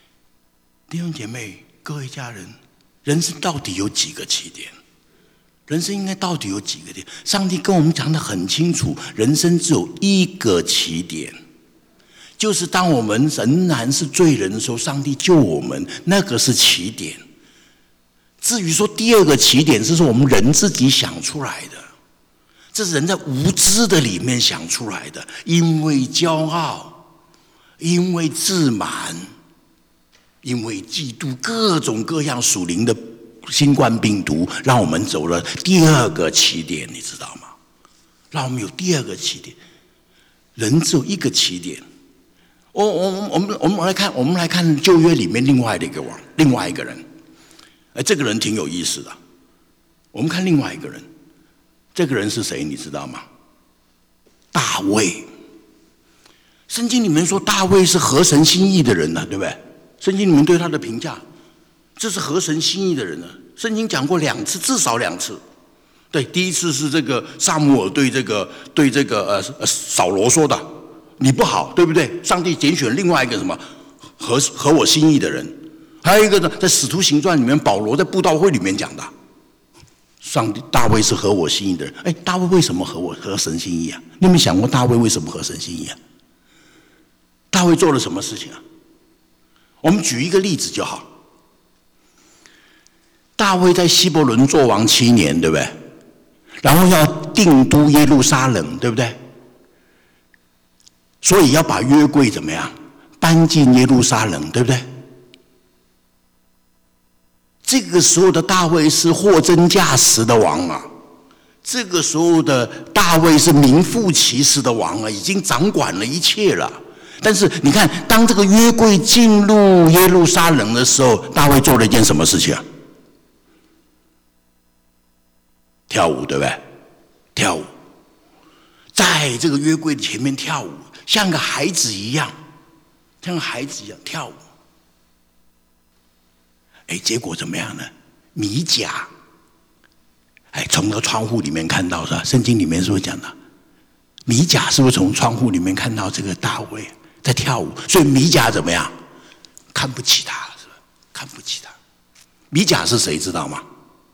弟兄姐妹，各位家人，人生到底有几个起点？ 人生应该到底有几个点？上帝跟我们讲得很清楚，人生只有一个起点，就是当我们仍然是罪人的时候，上帝救我们，那个是起点。至于说第二个起点，这是我们人自己想出来的，这是人在无知的里面想出来的，因为骄傲，因为自满，因为嫉妒，各种各样属灵的新冠病毒，让我们走了第二个起点，你知道吗？让我们有第二个起点。人只有一个起点。我们来看旧约里面另外一个人，这个人挺有意思的。我们看另外一个人，这个人是谁？你知道吗？大卫。圣经里面说大卫是合神心意的人呢，对不对？圣经里面对他的评价，这是合神心意的人呢。圣经讲过2次，至少2次。对，第一次是这个撒母耳对这个扫罗说的，你不好，对不对？上帝拣选另外一个什么合我心意的人。还有一个呢，在使徒行传里面，保罗在布道会里面讲的，大卫是合我心意的人。大卫为什么合神心意啊？你有没有想过大卫为什么合神心意啊？大卫做了什么事情啊？我们举一个例子就好。大卫在希伯伦做王7年，对不对？然后要定都耶路撒冷，对不对？所以要把约柜怎么样搬进耶路撒冷，对不对？这个时候的大卫是货真价实的王啊，这个时候的大卫是名副其实的王啊，已经掌管了一切了。但是你看，当这个约柜进入耶路撒冷的时候，大卫做了一件什么事情啊？跳舞，对不对？跳舞，在这个约柜前面跳舞，像个孩子一样，跳舞。结果怎么样呢？米甲，从那个窗户里面看到，是吧？圣经里面是不是讲的？米甲是不是从窗户里面看到这个大卫在跳舞？所以米甲怎么样？看不起他，是吧？看不起他。米甲是谁知道吗？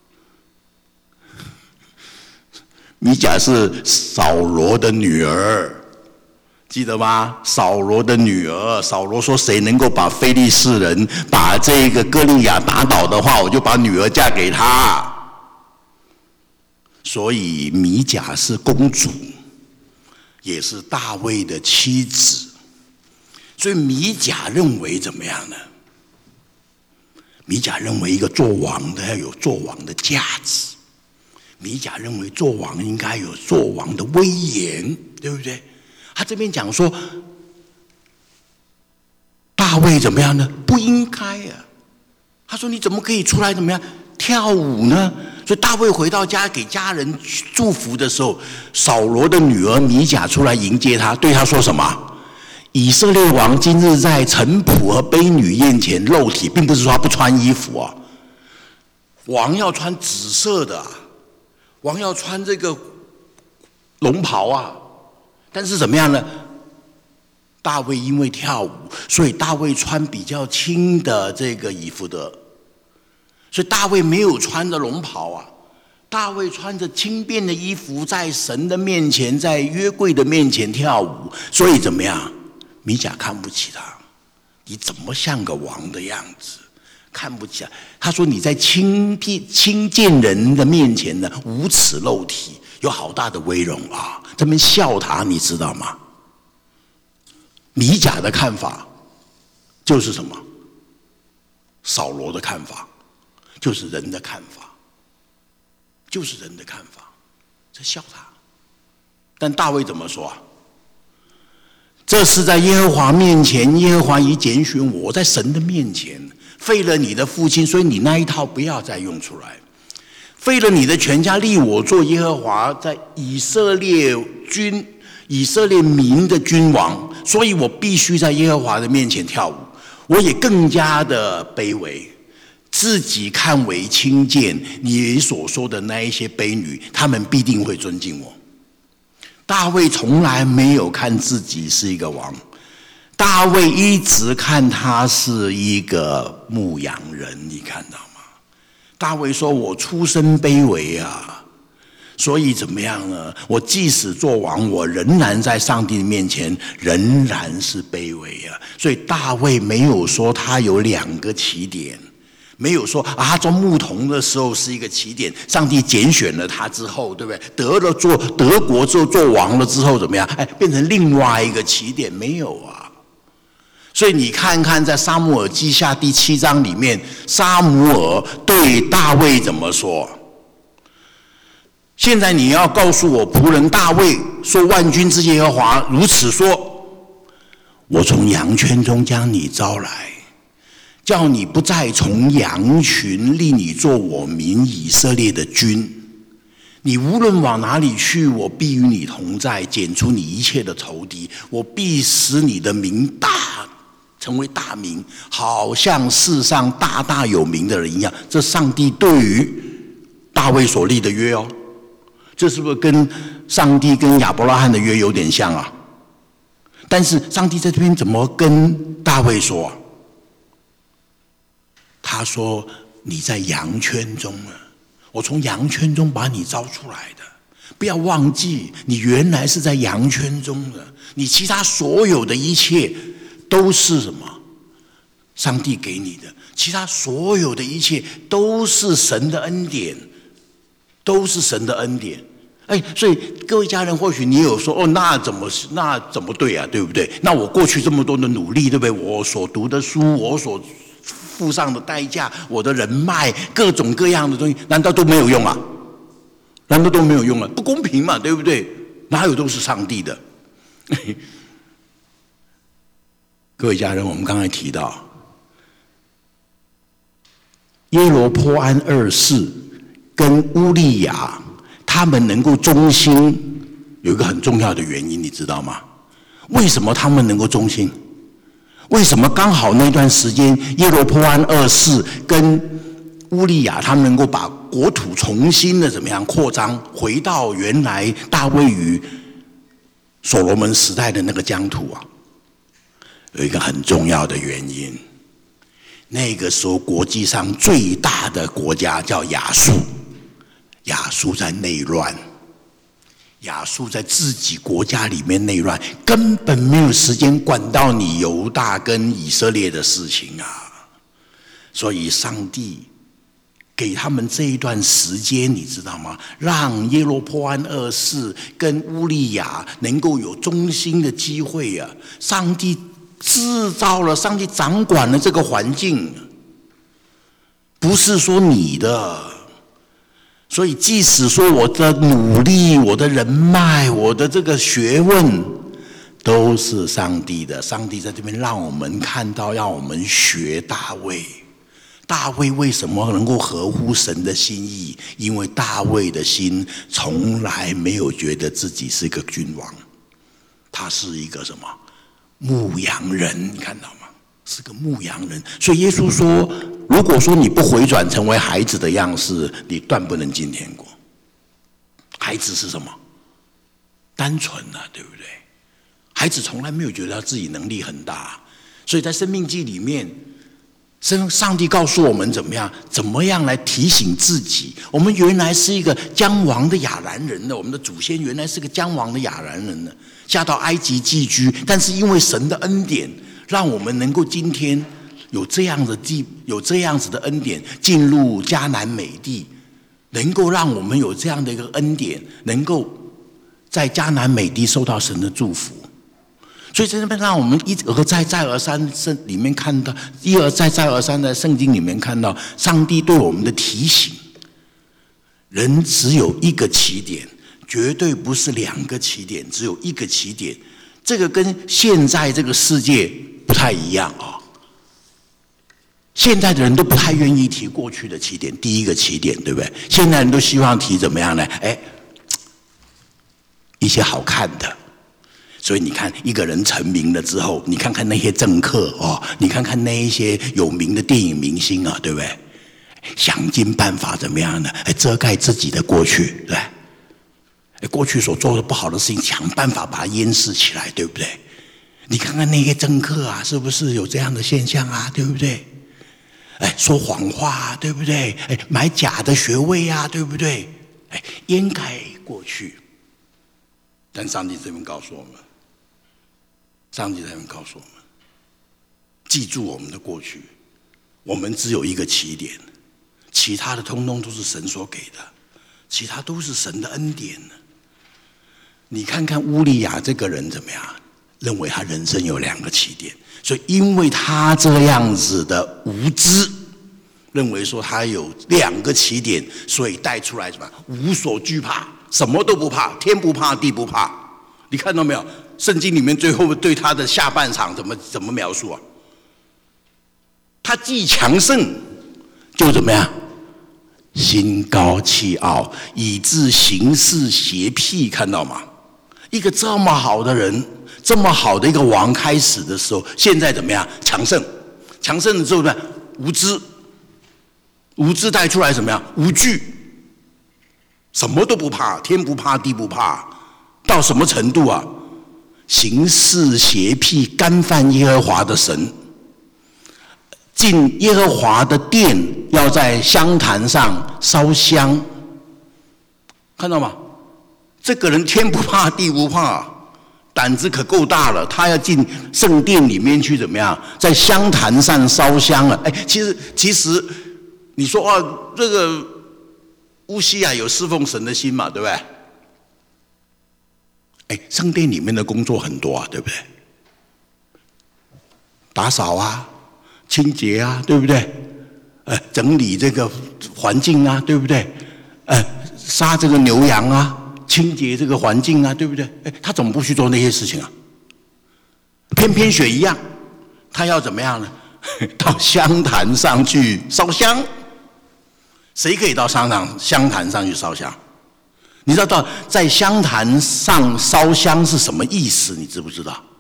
米甲是扫罗的女儿，记得吗？扫罗的女儿，扫罗说谁能够把非利士人把这个歌利亚打倒的话，我就把女儿嫁给他。所以米甲是公主，也是大卫的妻子。所以米甲认为怎么样呢？米甲认为一个做王的要有做王的价值。米甲认为做王应该有做王的威严，对不对？他这边讲说，大卫怎么样呢？不应该啊！他说你怎么可以出来怎么样跳舞呢？所以大卫回到家给家人祝福的时候，扫罗的女儿米甲出来迎接他，对他说什么？以色列王今日在臣仆和卑女面前露体，并不是说他不穿衣服啊，王要穿紫色的啊，王要穿这个龙袍啊，但是怎么样呢？大卫因为跳舞，所以大卫穿比较轻的这个衣服的，所以大卫没有穿着龙袍啊，大卫穿着轻便的衣服，在神的面前，在约柜的面前跳舞，所以怎么样？米甲看不起他，你怎么像个王的样子？看不起啊！他说你在轻贱人的面前呢，无耻露体，有好大的威荣啊！这边笑他，你知道吗？米甲的看法就是什么？扫罗的看法就是人的看法，就是人的看法，在笑他。但大卫怎么说啊？这是在耶和华面前，耶和华已拣选我，在神的面前废了你的父亲，所以你那一套不要再用出来。废了你的全家，立我做耶和华在以色列民的君王，所以我必须在耶和华的面前跳舞。我也更加的卑微，自己看为轻贱。你所说的那一些卑女，他们必定会尊敬我。大卫从来没有看自己是一个王，大卫一直看他是一个牧羊人，你看到吗？大卫说：“我出身卑微啊， 所以怎么样呢？我即使做王，我仍然在上帝面前仍然是卑微啊。所以大卫没有说他有2个起点，没有说他做牧童的时候是一个起点，上帝拣选了他之后，对不对？得国之后做王了之后怎么样？变成另外一个起点，没有啊。所以你看看在撒母耳记下第7章里面，撒母耳对大卫怎么说？现在你要告诉我仆人大卫说，万军之耶和华如此说，我从羊圈中将你招来，叫你不再从羊群立你做我民以色列的君。你无论往哪里去，我必与你同在，剪除你一切的仇敌，我必使你的名大，成为大名，好像世上大大有名的人一样。这上帝对于大卫所立的约哦，这是不是跟上帝跟亚伯拉罕的约有点像啊？但是上帝在这边怎么跟大卫说啊？他说你在羊圈中啊，我从羊圈中把你招出来的。不要忘记，你原来是在羊圈中的，你其他所有的一切都是什么？上帝给你的，其他所有的一切都是神的恩典，都是神的恩典。所以各位家人，或许你有说，那怎么对啊？对不对？那我过去这么多的努力，对不对？我所读的书，我所付上的代价，我的人脉，各种各样的东西，难道都没有用啊？难道都没有用啊？不公平嘛，对不对？哪有都是上帝的？各位家人，我们刚才提到耶罗波安2世跟乌利亚，他们能够忠心，有一个很重要的原因，你知道吗？为什么他们能够忠心？为什么刚好那段时间耶罗波安2世跟乌利亚他们能够把国土重新的怎么样扩张，回到原来大卫与所罗门时代的那个疆土啊？有一个很重要的原因，那个时候国际上最大的国家叫亚述，亚述在内乱，亚述在自己国家里面内乱，根本没有时间管到你犹大跟以色列的事情啊。所以上帝给他们这一段时间，你知道吗？让耶罗波安2世跟乌利亚能够有忠心的机会啊！上帝制造了，上帝掌管了这个环境，不是说你的。所以即使说我的努力，我的人脉，我的这个学问，都是上帝的。上帝在这边让我们看到，让我们学大卫。大卫为什么能够合乎神的心意？因为大卫的心从来没有觉得自己是个君王，他是一个什么牧羊人，你看到吗？是个牧羊人。所以耶稣说，如果说你不回转成为孩子的样式，你断不能进天国。孩子是什么？单纯啊，对不对？孩子从来没有觉得他自己能力很大，所以在申命记里面，上帝告诉我们怎么样来提醒自己。我们原来是一个将亡的亚兰人的，我们的祖先原来是个将亡的亚兰人的，下到埃及寄居，但是因为神的恩典，让我们能够今天有这样子的恩典，进入迦南美地，能够让我们有这样的一个恩典，能够在迦南美地受到神的祝福。所以在这边让我们一而再再而三里面看到，一而再再而三在圣经里面看到上帝对我们的提醒。人只有一个起点，绝对不是2个起点，只有一个起点。这个跟现在这个世界不太一样啊。现在的人都不太愿意提过去的起点，第一个起点，对不对？现在人都希望提怎么样呢？一些好看的。所以你看，一个人成名了之后，你看看那些政客哦，你看看那一些有名的电影明星啊，对不对？想尽办法怎么样呢？遮盖自己的过去，对不对？过去所做的不好的事情，想办法把它掩饰起来，对不对？你看看那些政客啊，是不是有这样的现象啊？对不对？说谎话啊，对不对？买假的学位啊，对不对？ 掩盖过去。但上帝这边告诉我们，上帝这边告诉我们，记住我们的过去，我们只有一个起点，其他的通通都是神所给的，其他都是神的恩典。你看看乌利亚这个人怎么样？认为他人生有2个起点，所以因为他这样子的无知，认为说他有2个起点，所以带出来什么无所惧怕，什么都不怕，天不怕地不怕。你看到没有？圣经里面最后对他的下半场怎么描述啊？他既强盛，就怎么样？心高气傲，以致行事邪僻，看到吗？一个这么好的人，这么好的一个王，开始的时候，现在怎么样？强盛，强盛了之后呢？无知，无知带出来什么样？无惧，什么都不怕，天不怕地不怕，到什么程度啊？行事邪僻，干犯耶和华的神。进耶和华的殿，要在香坛上烧香，看到吗？这个人天不怕地不怕，胆子可够大了。他要进圣殿里面去怎么样？在香坛上烧香了。其实你说哦，这个乌西雅有侍奉神的心嘛，对不对？圣殿里面的工作很多啊，对不对？打扫啊，清洁啊，对不对？整理这个环境啊，对不对？杀这个牛羊啊，清洁这个环境啊，对不对？他怎么不去做那些事情啊？偏偏选一样，他要怎么样呢？到香坛上去烧香。谁可以到香坛上去烧香？你知道在香坛上烧香是什么意思？你知不知道？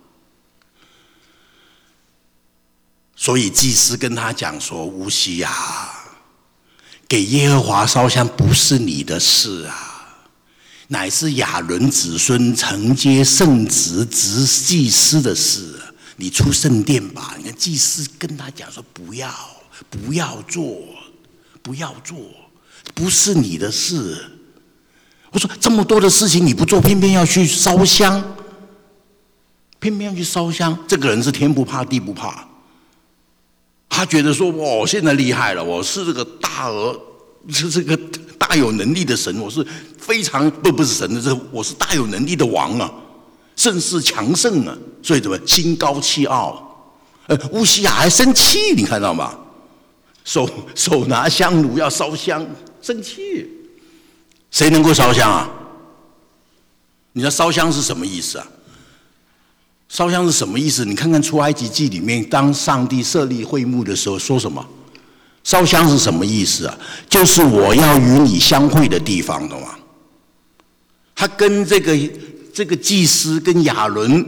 所以祭司跟他讲说：“乌西雅，给耶和华烧香不是你的事啊，乃是亚伦子孙承接圣职执祭司的事。你出圣殿吧。”你看祭司跟他讲说：“不要做，不要做，不是你的事。”我说这么多的事情你不做，偏偏要去烧香，偏偏要去烧香。这个人是天不怕地不怕。他觉得说：“我现在厉害了，我是这个是这个大有能力的神，我是非常不是神的，我是大有能力的王啊，甚是强盛啊。”所以怎么心高气傲？乌西雅还生气，你看到吗？手拿香炉要烧香，生气。谁能够烧香啊？你知道烧香是什么意思啊？烧香是什么意思？你看看出埃及记里面，当上帝设立会幕的时候说什么？烧香是什么意思啊？就是我要与你相会的地方，懂吗？他跟这个祭司跟亚伦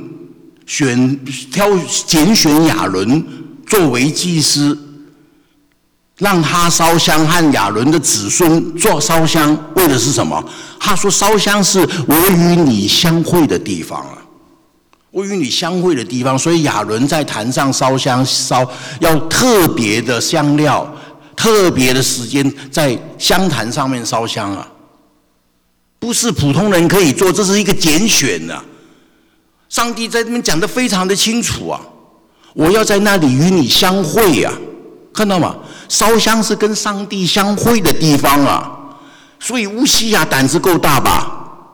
拣选亚伦作为祭司，让他烧香和亚伦的子孙做烧香，为的是什么？他说烧香是我与你相会的地方啊。我与你相会的地方，所以亚伦在坛上烧香要特别的香料，特别的时间在香坛上面烧香啊，不是普通人可以做，这是一个拣选啊。上帝在这边讲得非常的清楚啊，我要在那里与你相会啊，看到吗？烧香是跟上帝相会的地方啊，所以乌西雅胆子够大吧？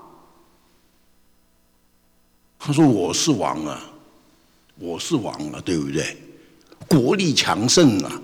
他说：“我是王啊，我是王啊，对不对？国力强盛啊，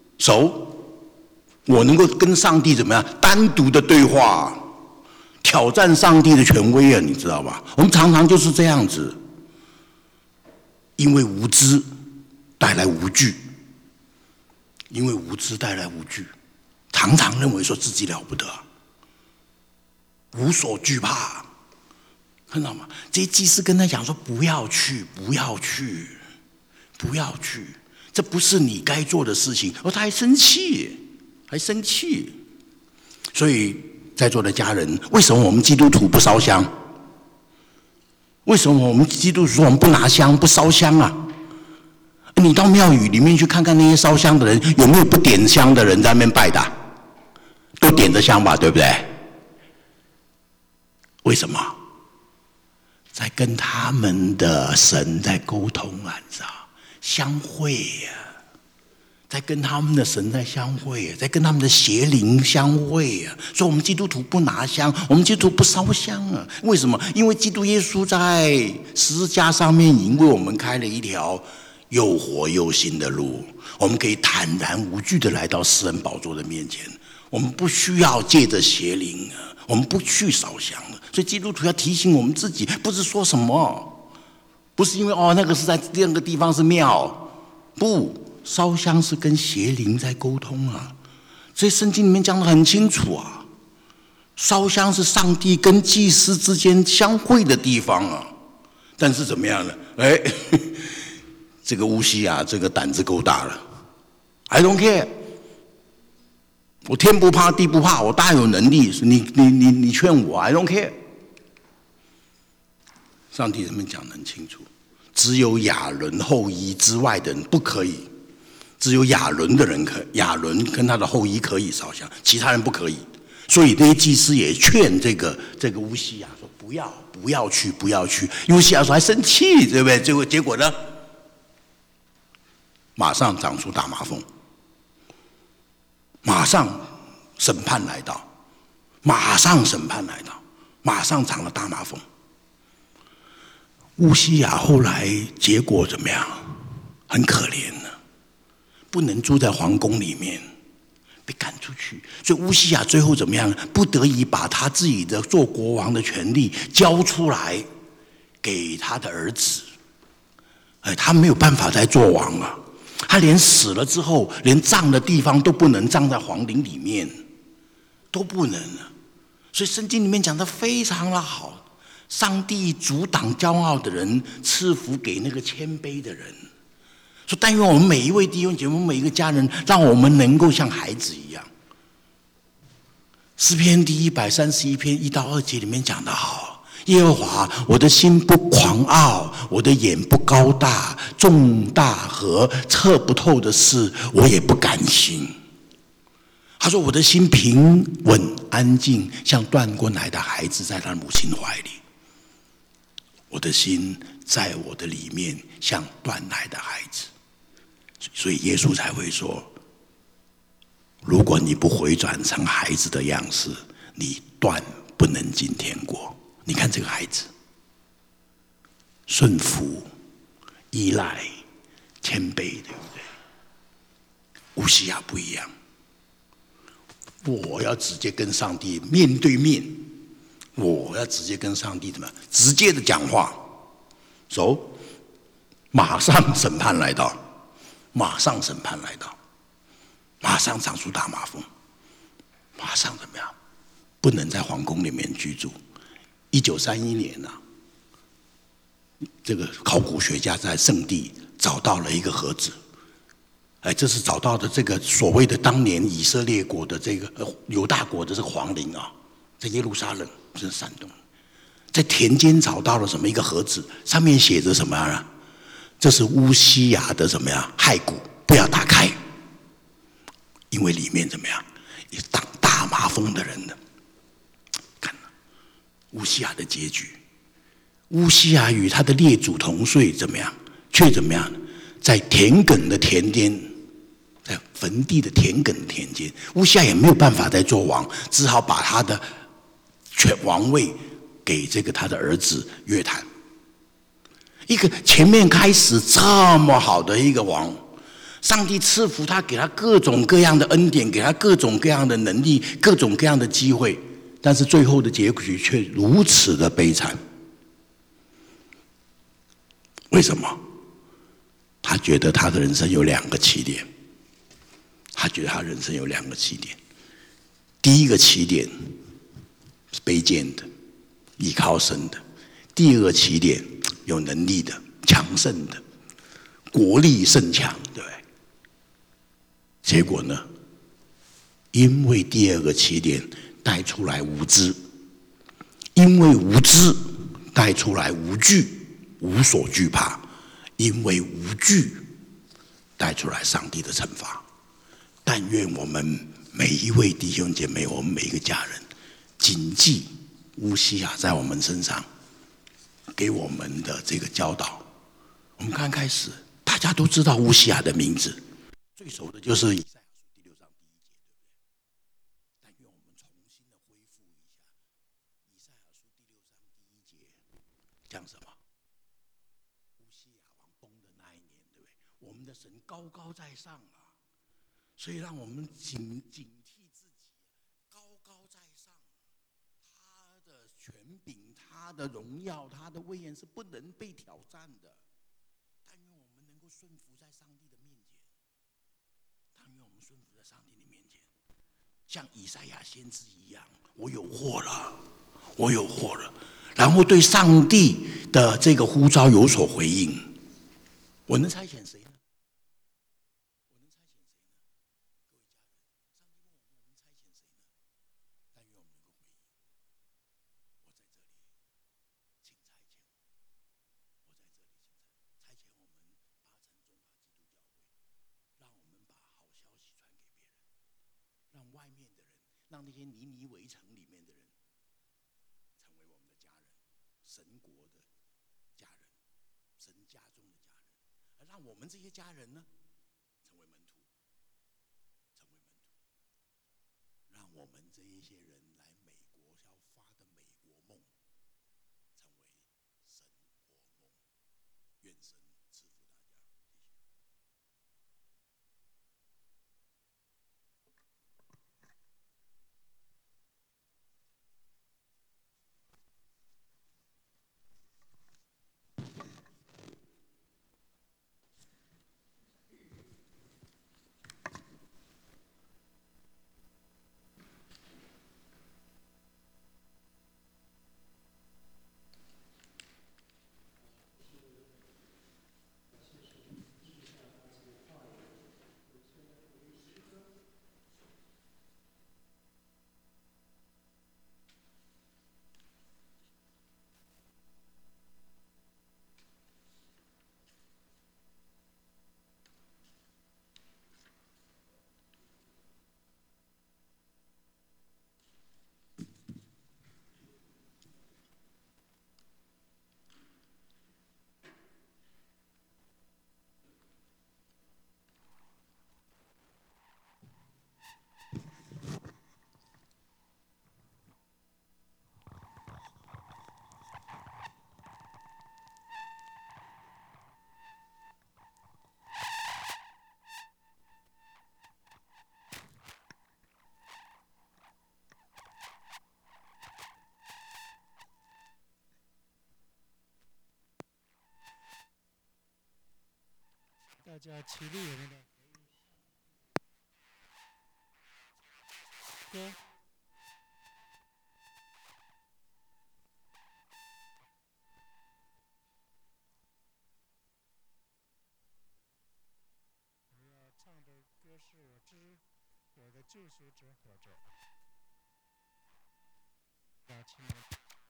我能够跟上帝怎么样单独的对话，挑战上帝的权威啊，你知道吧？我们常常就是这样子，因为无知带来无惧，因为无知带来无惧，常常认为说自己了不得，无所惧怕。”看到吗？这些祭司跟他讲说：“不要去，不要去，不要去，这不是你该做的事情。”他还生气，还生气。所以在座的家人，为什么我们基督徒不烧香？为什么我们基督徒说我们不拿香、不烧香啊？你到庙宇里面去看看那些烧香的人，有没有不点香的人在那边拜的？都点着香吧，对不对？ 为什么？在跟他们的神在沟通啊，你知道，相会呀，在跟他们的神在相会，在跟他们的邪灵相会啊。所以我们基督徒不拿香，我们基督徒不烧香啊。为什么？因为基督耶稣在十字架上面已经为我们开了一条又活又新的路，我们可以坦然无惧的来到施恩宝座的面前。我们不需要借着邪灵啊，我们不去烧香了。所以基督徒要提醒我们自己，不是说什么，不是因为那个是在那个地方是庙，不，烧香是跟邪灵在沟通啊。所以圣经里面讲得很清楚啊，烧香是上帝跟祭司之间相会的地方啊。但是怎么样呢？这个乌西雅这个胆子够大了 ，I don't care。我天不怕地不怕，我大有能力。你劝我 ，I don't care。上帝这边讲得很清楚，只有亚伦后裔之外的人不可以，只有亚伦的人可以，亚伦跟他的后裔可以烧香，其他人不可以。所以那些祭司也劝这个乌西雅说不要去。乌西雅说还生气，对不对？结果呢，马上长出大麻风。马上审判来到，马上长了大麻风。乌西雅后来结果怎么样？很可怜呢，不能住在皇宫里面，被赶出去。所以乌西雅最后怎么样？不得已把他自己的做国王的权利交出来给他的儿子。他没有办法再做王啊。他连死了之后，连葬的地方都不能葬在皇陵里面，都不能了。所以圣经里面讲得非常的好，上帝阻挡骄傲的人，赐福给那个谦卑的人。说但愿我们每一位弟兄姐妹，每一个家人，让我们能够像孩子一样。诗篇第131篇1到2节里面讲得好，耶和华，我的心不狂傲，我的眼不高大，重大和测不透的事，我也不甘心。他说我的心平稳安静，像断过奶的孩子在他母亲怀里。我的心在我的里面，像断奶的孩子。所以耶稣才会说，如果你不回转成孩子的样式，你断不能进天国。你看这个孩子，顺服、依赖、谦卑，对不对？乌西雅不一样，我要直接跟上帝面对面，我要直接跟上帝怎么样？直接的讲话，马上审判来到，马上长出大麻风，马上怎么样？不能在皇宫里面居住。1931年啊，这个考古学家在圣地找到了一个盒子，这是找到的这个所谓的当年以色列国的这个犹大国的这个皇陵啊，在耶路撒冷，这是山东，在田间找到了什么一个盒子，上面写着什么啊？这是乌西雅的什么呀？骸骨，不要打开，因为里面怎么样？有当大麻风的人的。乌西雅的结局，乌西雅与他的列祖同岁，怎么样？却怎么样？在田埂的田间，在坟地的田埂的田间，乌西雅也没有办法再做王，只好把他的王位给这个他的儿子约坦。一个前面开始这么好的一个王，上帝赐福他，给他各种各样的恩典，给他各种各样的能力，各种各样的机会。但是最后的结局却如此的悲惨，为什么？他觉得他的人生有2个起点，第一个起点是卑贱的、依靠神的；第二个起点有能力的、强盛的、国力甚强，对不对？结果呢？因为第2个起点带出来无知，因为无知带出来无惧，无所惧怕；因为无惧带出来上帝的惩罚。但愿我们每一位弟兄姐妹，我们每一个家人谨记乌西雅在我们身上给我们的这个教导。我们刚开始大家都知道乌西雅的名字，最熟的就是以赛亚书第6章第1节，对不对？但愿我们重新的恢复一下以赛亚书第6章第1节讲什么？乌西雅王崩的那一年，对不对？我们的神高高在上啊，所以让我们警惕自己，高高在上，他的权柄、他的荣耀、他的威严是不能被挑战的。但愿我们能够顺服在上帝的面前，但愿我们顺服在上帝的面前，像以赛亚先知一样，我有祸了，我有祸了，然后对上帝的这个呼召有所回应。我能差遣谁呢？我能差遣谁呢？各位家人，上帝问我们，我们差遣谁呢？但愿我们能够回应。我在这里，请差遣我。我在这里，请差遣我们8城中华基督教会，让我们把好消息传给别人，让外面的人，让那些尼尼微城里面的人，成为我们的家人，神国的家人，神家中的家人，而让我们这些家人呢，成为门徒，成为门徒，让我们这一些人来美国要发的美国梦，成为神国梦。愿神赐福大家，谢谢。 大家起立，有没有？哥。我要唱的歌是我知我的救赎者活着。请你们。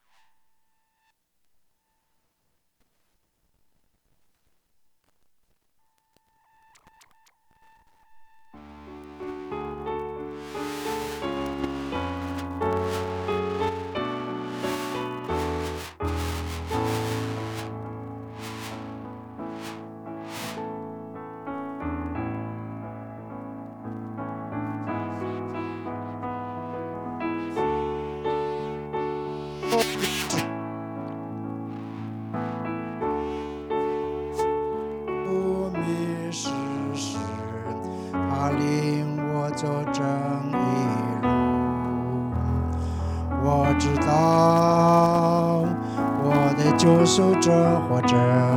不迷失时，他领我走正义路。我知道我的救赎者活着。